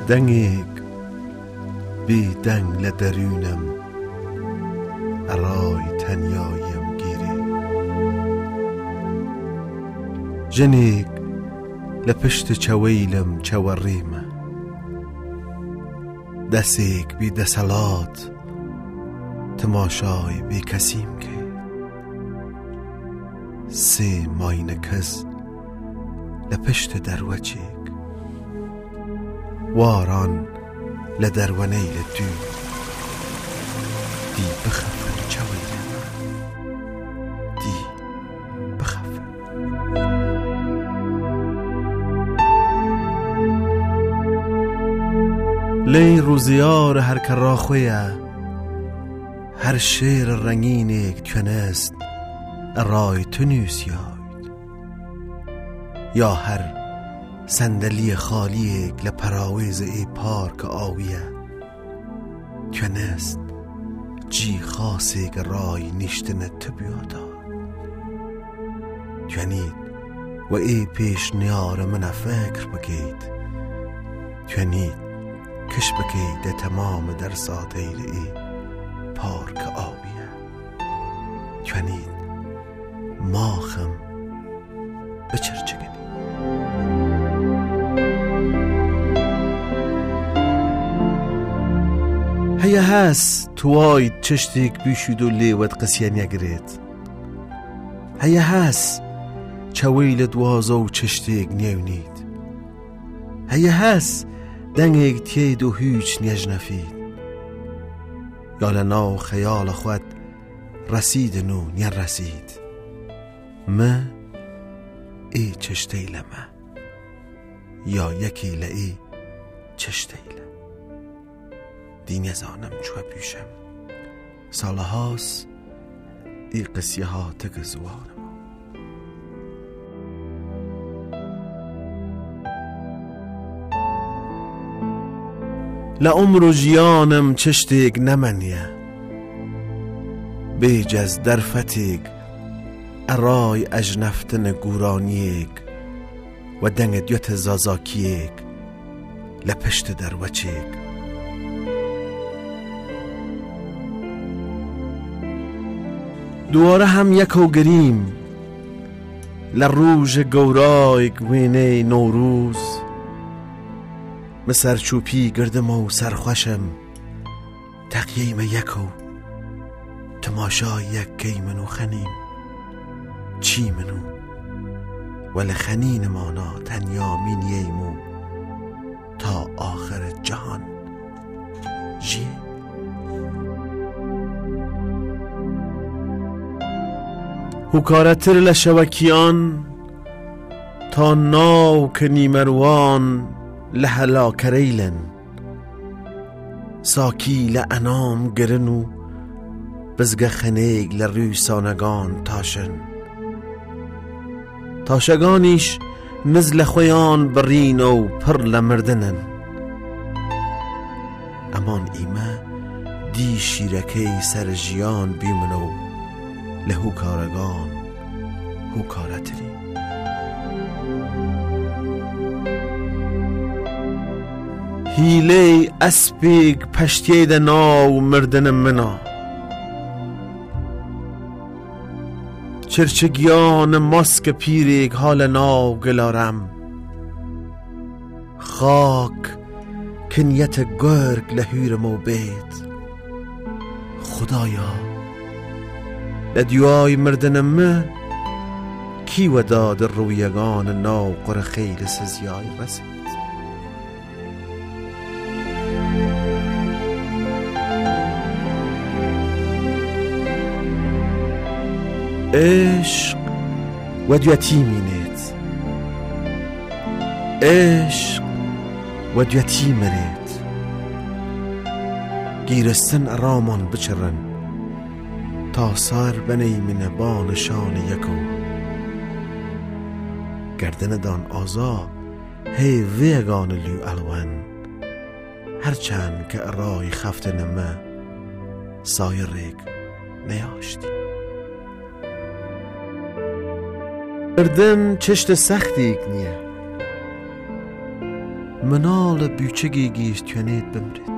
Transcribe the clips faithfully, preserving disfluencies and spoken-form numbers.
دنگیگ بی دنگ لدرونم ارای تنیایم گیری جنیگ لپشت چویلم چوریمه دسیگ بی دسلات تماشای بی کسیم که سی ماین کس لپشت دروچیگ واران لدرونی لدو دی بخفن چویلم دی بخفن لی روزیار هر کراخویه هر شیر رنگین یک کنست رای تنوس یاید یا هر صندلی خالی یک لپراویز ای پارک آویه کنست جی خاصی که رای نشتن تبیادا کنید و ای پیش نیار من فکر بگید کنید کش بگید تمام در ساتیر ای پارک آبیه کنید ماخم بچرچگنی هیا هست تواید چشتیک بیشود و لیوت قسیان یگرید هیا هست چویل دوازو و چشتیک نیونید هیا هست دنگیگ تید و هیچ نیج نفید یا لناو خیال خود رسید نو نیر رسید ما ای چشتیل ما یا یکی لئی چشتیل دین زانم چوه پیشم ساله هاست ای قصیه ها تک زوانم لعمر و جیانم چشتیگ نمنیه بیجز در فتیگ ارای اجنفتن گورانیگ و دنگ دیوت زازاکیگ لپشت در وچیگ دواره هم یکو گریم لروج گورایگ وینه نوروز مسر چوپی گردم و سرخوشم تقییم یکو تماشای یک کی منو خنیم چی منو ولی خنین مانا تنیا مین ییمو تا آخر جهان جی هکارتر لشوکیان تا ناو که نیمروان لحلا کریلن ساکی لعنام گرنو بزگ خنیگ لروی سانگان تاشن تاشگانیش نزل خویان برین و پر لمردنن امان ایمه دی شیرکی سر جیان بیمنو لهو کارگان هو کارتری هیله اسبیگ پشتید ناو مردن منا چرچگیان ماسک پیریگ حال ناو گلارم خاک کنیت گرگ لهیر مو بید خدایا لدیوای مردن مه کی وداد رویگان ناو قر خیل سزیای رسید عشق و دیتیمینید عشق و دیتیمرید گیرستن ارامان بچرن تا سر بنی من بانشان یکو گردن دان آزا هی ویگان لیو الوان هرچند که ارای خفت نمه سایر ریگ نیاشتی مردن چشت سختی نیه منال بیچگی گیشت توانید بمرید.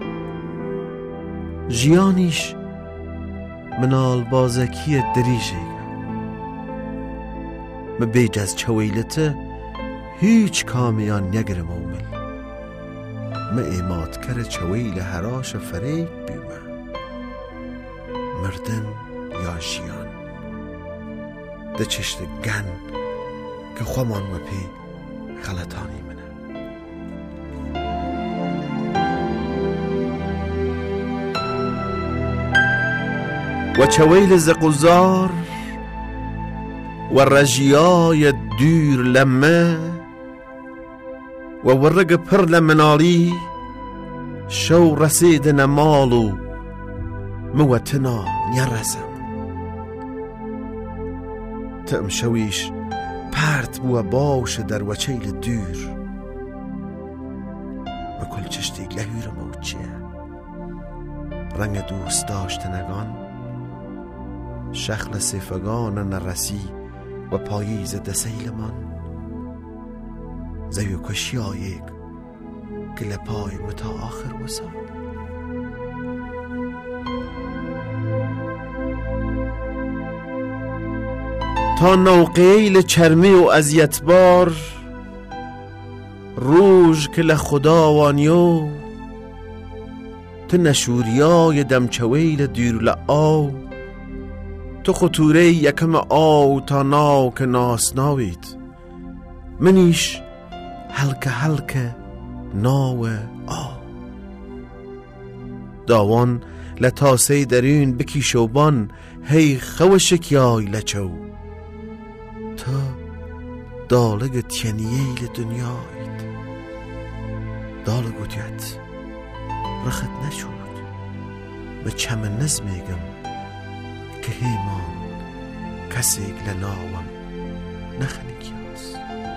جیانیش منال بازکی دریجه مبیج از چویلته هیچ کامیان نگرم اومل ما ایماد کر چویل هراش فریق بیومه مردن یا جیان ده چشت گن که خوامان و پی غلطانی منه. و چویل زقوزار و رجیای دور لمه و ورق پر لمنالی شو رسید نمالو موتنا نرسم تم شویش پرت بو باش در وچیل دور و کل چشتی لهور موچیه رنگ دوست داشتنگان شخل صفگان نرسی و پاییز دسیل من زیو کشیایک که لپای متا آخر وسا تا نوقیل چرمی و ازیتبار روژ که لخدا وانیو تو نشوریای دمچویل دیر لعاو تو خطوره یکم آو تا ناو که ناس ناوید منیش هلکه هلکه ناو آو داوان لتاسه درین بکی شوبان هی خوشکیای لچو تا دالگ تینییل دنیایید دالگو دیت رخت نشود به چمن نزمیگم که هیمان کسی لناوم نخنی کیاس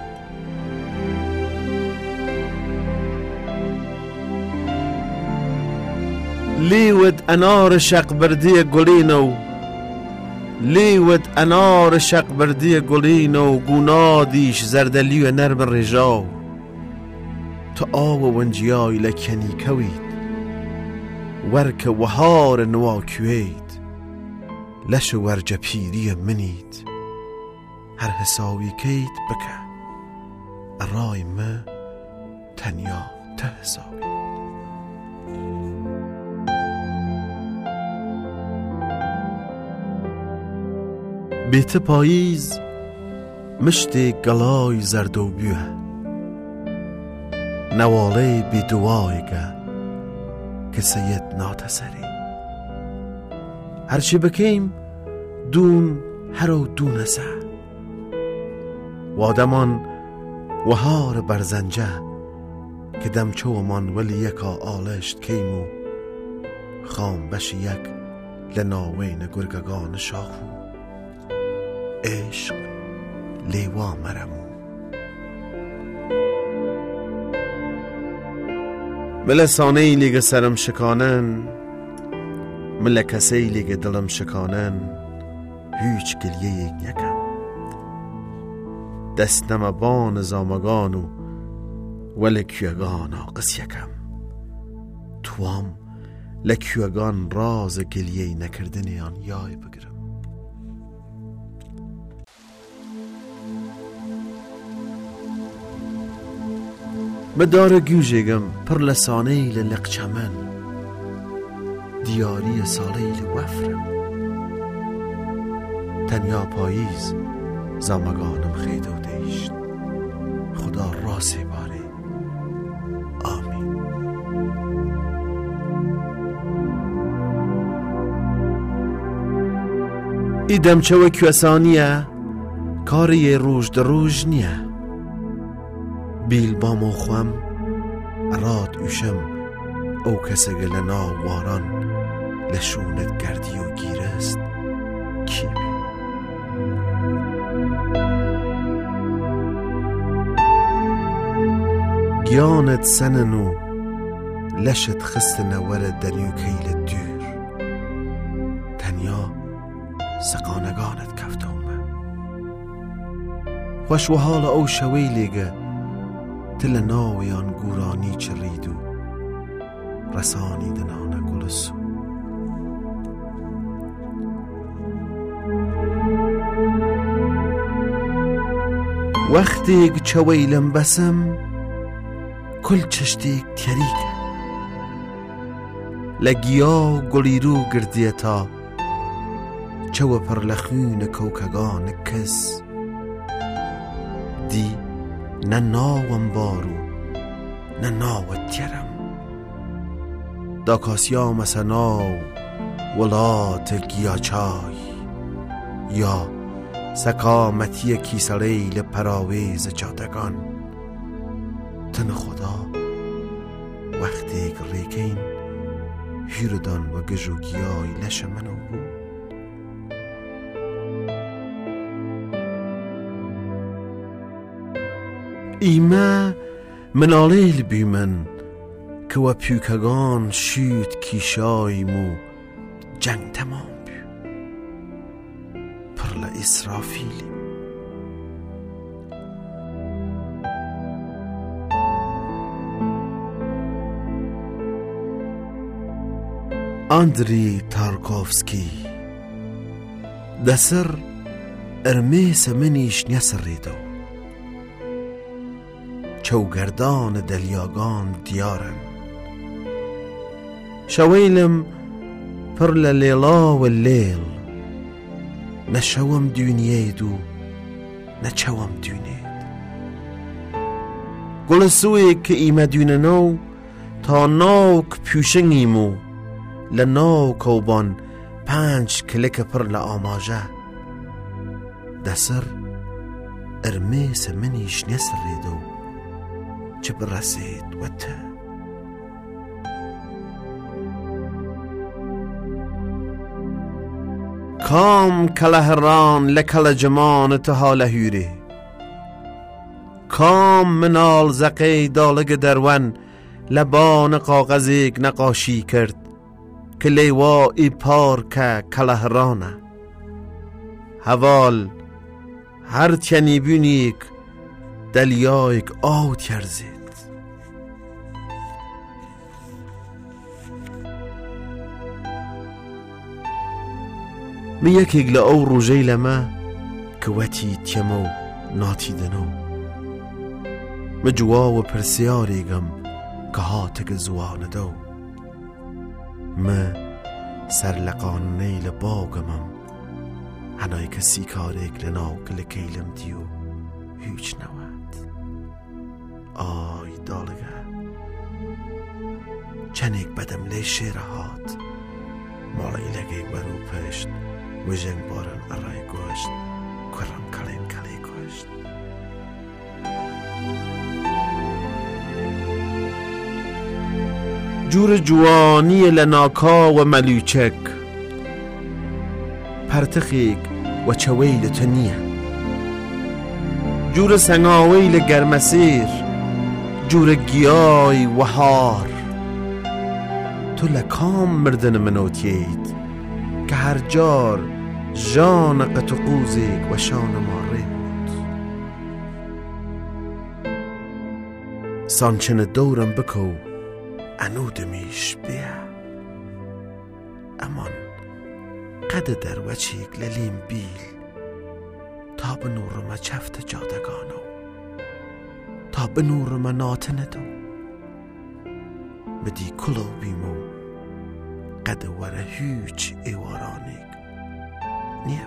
لیود انار شق بردی گلینو لیود انار شق بردی گلینو گونادیش زردلیو نرم رجاو تو آو ونجیای لکنی کوید ورک وهار نواکوید لش ورج پیری منید هر حساوی کید بکه رای ما تنیا ته حساوی بیت پاییز مشت گلای زردو بیوه نواله بی دوایگه که سید ناتسری هرچی بکیم دون هرو دونسه وادمان وهار برزنجه که دمچو من ولی یکا آلشت کیمو خام بش یک لناوین گرگگان شاخو عشق لیوا مرمو ملسانه ای لیگ سرم شکانن ملکسه ای لیگ دلم شکانن هیچ گلیه یک یکم دست نمبان زامگانو ولکیگان آقس یکم توام لکیگان راز گلیه نکردنیان یای بگرم مدار گوژگم پر لسانه للقچمن دیاری ساله وفرم تنیا پاییز زامگانم خیده و دیشت خدا راسی باره آمین. ای دمچه و کوسانیه کاری روش در روش نیه بیل با موخوام راد اوشم او کسی گلنا واران لشونت گردی و گیرست کیمی گیانت سننو لشت خست نور دریو کیل دور تنیا سقانگانت کفتومه خوش و حال او شویلیگه تل ناویان گورانی چریدو رسانی دنان گلسو وقتی چویلم بسم کل چشتیک تیریکه لگیا گلیرو گردیتا چو پر لخون کوکگان کس دی نه ناوم بارو نه ناوت تیرم دا کاسیام اسناو ولات گیا چای یا سکامتی کیسلیل پراویز جادگان تن خدا وقتی ریکین هیردان و گجوگیای لش منو بود ایمه منالیل بیمن که و پیوکگان شید کیشای مو جنگ تمام بیو پرل اسرافیلی آندری تارکوفسکی دسر ارمیس منیش نسریدو چوگردان دلیاگان دیارن شویلم پر لیلا و لیل نشوم دونیه دو نچوم دونید گلسوی که ایمه دوننو تا ناوک پیوشنگیمو لناو کوبان پنج کلک پر لآماجه دسر ارمیس منیش نسریدو چه برسید و ته کام کلهران لکل جمان تها لهوری کام منال زقی دالگ درون لبان قاغزیگ نقاشی کرد که لیوا ای پار که کلهرانه حوال هر تینی بینیک دلیایک آو ترزید می یکیگ لأو روژی لما که وطی تیمو ناتی دنو می جوا و پرسیاریگم که هاتگ زوان دو می سرلقان نیل باگمم هنای که سیکاریک لناو کلکیلم دیو هیچ نواد آی دالگه چنیک بدم لی شیر هات مالای لگیگ برو پشت و جنگ بارن ارای گوشت کرم کلین کلی گوشت جور جوانی لناکا و ملوچک پرتخیگ و چویل تنیه جور سنگاویل گرمسیر جور گیای و هار تو لکام مردن منوتید که هر جار جان قطقوزیک و شان ماره بود سانچن دورم بکو انودمیش بیا امان قد در وچیک للیم بیل تا به نور ما چفت جادگانو تا به نور ما ناتندو بدی کلو بیمو قد وره هیچ ایوارانیک نیم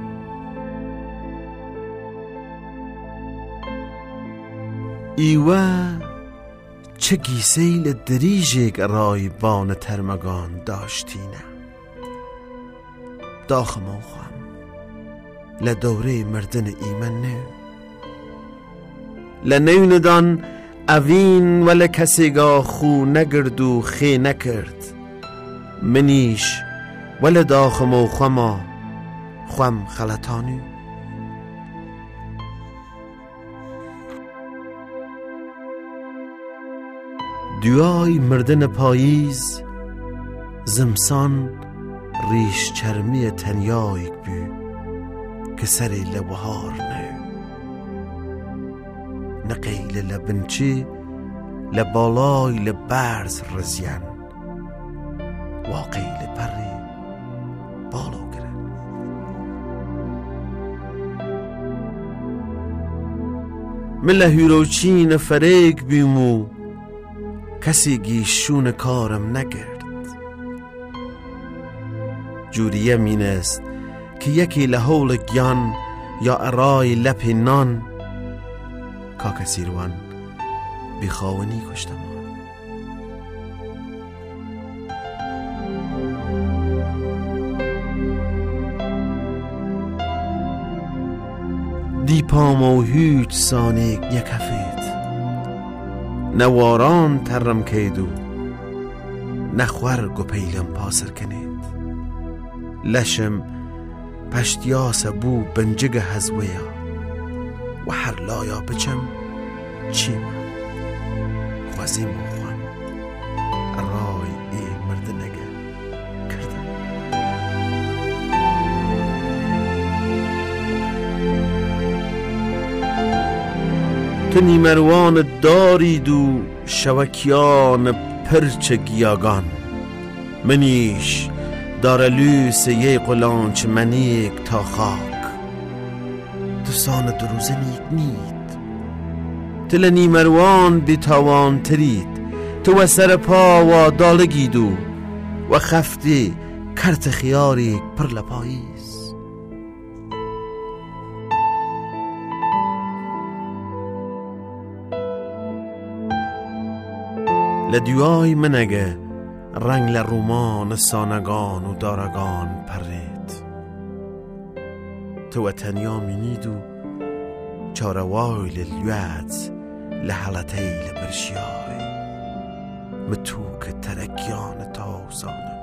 ایوه چه گیسیل دریجیگ رای بان ترمگان داشتینه داخم او خواهم لدوره مردن ایمن نه لنیوندان اوین ولی کسیگا خو نگردو خی نکرد منیش ولی داخم او خواما خوام خلطانو دوای مردن پاییز زمسان ریش چرمی تنیایک بی که سری لبهار نه نقیل لبنچی لبالای لبرز رزین واقعی لپری بالو گرن من لهیروچین فریق بیمو کسی گیشون کارم نگرد جوریه مینست که یکی لحول گیان یا ارای لپ نان کا کسی روان بیخوانی کشتم دی پامو هیچ سانیک یکفید نواران ترم کیدو نخور گو پیلم پاسر کنید لشم پشتیاس بو بنجگ هزویا و هر لایا بچم چیم خوزیم و خوان رای ای مرد نگه کردم تو نیمروان دارید و شوکیان پرچ گیاگان منیش دارلوس یه قلانچ منیک تا خاک دوستان دروزه نیک نید تل نیمروان بی تاوان ترید تو و سر پا و دالگیدو و خفتی کرت خیاری پر لپاییز لدیوای منگه رنگ لرومان سانگان و دارگان پرید تو تنیا مینیدو چاروای للیوات لحلتی لبرشیای متوک ترکیان تاوزانم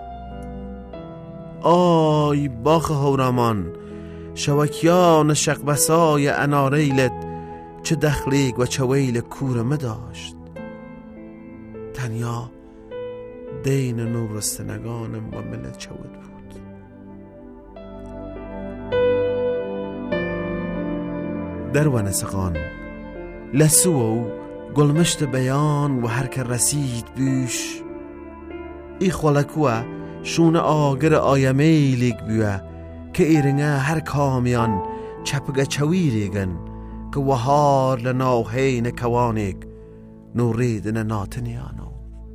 آی باخ هورمان شوکیان شقبسای اناریلت چه دخلیگ و چه ویل کور مداشت تنیا دین نورستنگانم و ملت چود بود در ونسقان لسو و گلمشت بیان و هر که رسید بیش ای خلکوه شون آگر آیمیلیگ بیوه که ایرنگه هر کامیان چپگه چویریگن که وهار لناوهین کوانیگ نوریدن ناتنیانو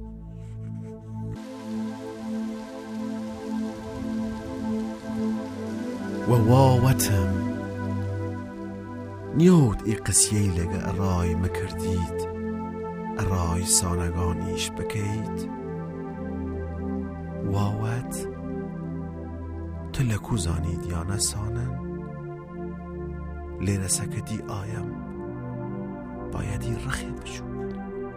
و واوتم نیود ای قسیه لگه ارای مکردید ارای سانگانیش بکید واوت تلکو زانید یا نسانن لیره سکدی آیم بایدی رخی بشود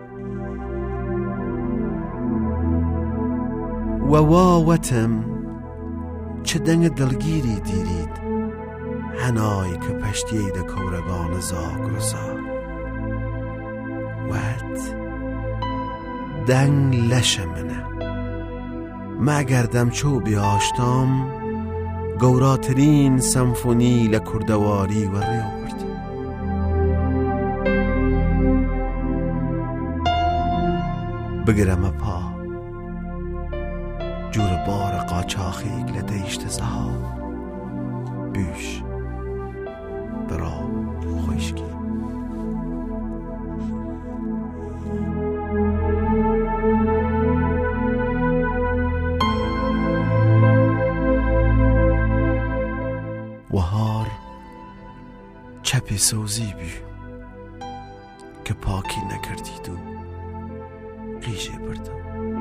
و واوتم چه دنگ دلگیری دیرید هنای که پشتیه ده کورگان زاگ رسا وات دنگ لشمنه مگردم چو بیاشتام گوراترین سمفونی لکردواری و ریورد بگرم پا جور بار قاچاخیگ لدیشت زها بیش برا خوشگی وهار چپی سوزی بی که پاکی نکردید و قیشه بردم